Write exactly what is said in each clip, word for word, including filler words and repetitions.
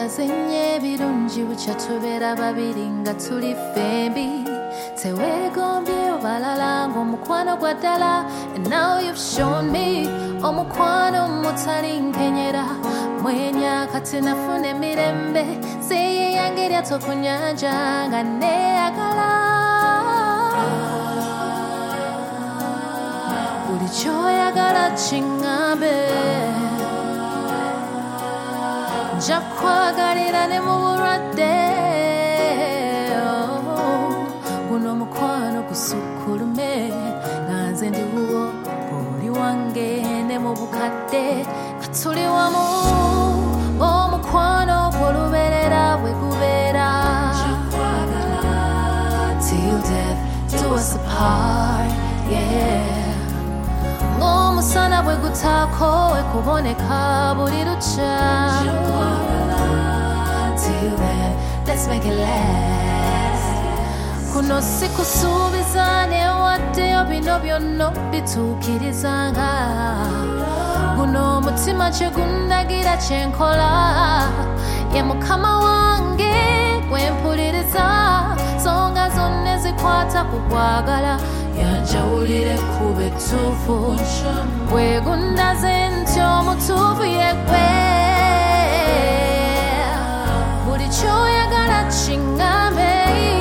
twazenye birungi bucya tubeera babiri nga tuli fembi teweegombye obalala ng'omukwano gwa ddala. And now you've shown me omukwano mutali nkenyera mwenya kati nafuna emirembe siye yange lyato ku nnyanja nga neeyagala. Buli ky'oyagala kiŋŋambe nja kwagalira ne mu bulwadde. Guno omukwano gusukkulume nga nze ndi wuwo oli wange ne mu bukadde nga tuli wamu omukwano gw'olubeerera bwe gubeera. Till death do us apart, yeah. Ng'omusana bwe gutaako we kuboneka buli lukya. Till then, let's make it last. Kuno si kusuubiza newaddeyo bino byonna bituukirizanga. Guno omutima kye gundagira kye nkola ye mukama wange gwe mpuliriza. Nsonga zonna ezikwata ku kwagala yanjawulire ku betuufu bwe gundaze nti omutuufu ye gwe. Buli ky'oyagala kiŋŋambe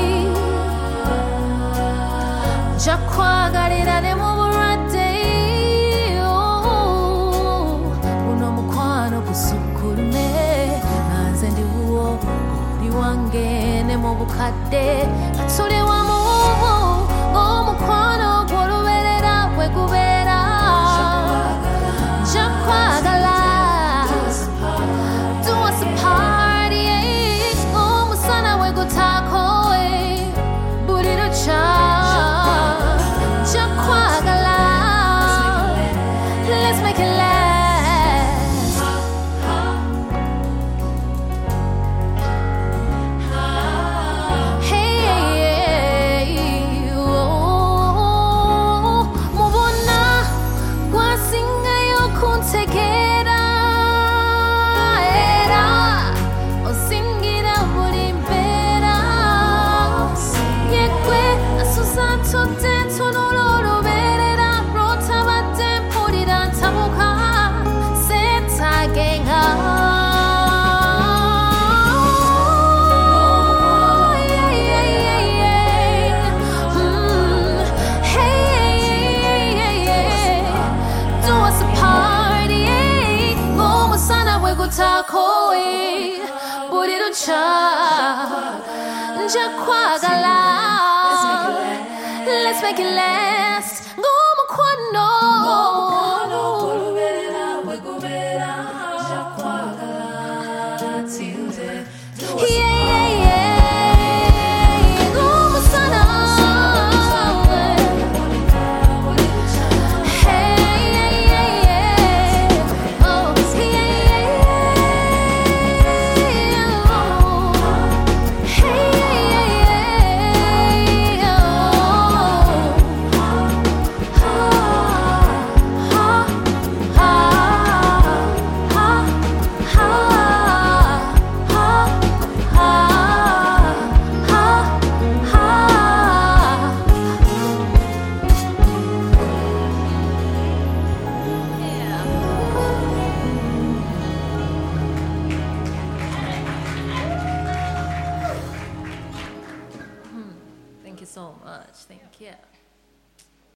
nja kwagalira ne mu bulwadde. Guno omukwano gusukkulume nga nze ndi wuwo oli wange ne mu bukadde nga tuli wamu ng'omukwano gw'olubeerera bwe gubeera. Nja kwagala do us apart, yeah. Ng'omusana bwe gutaako buli lukya. Nja kwagala let's make it last. Buli lukya nja kwagala let's make it last. Ng'omukwano gw'olubeerera bwe gubeera. Nja kwagala till death do us apart. Thank you so much. Thank you.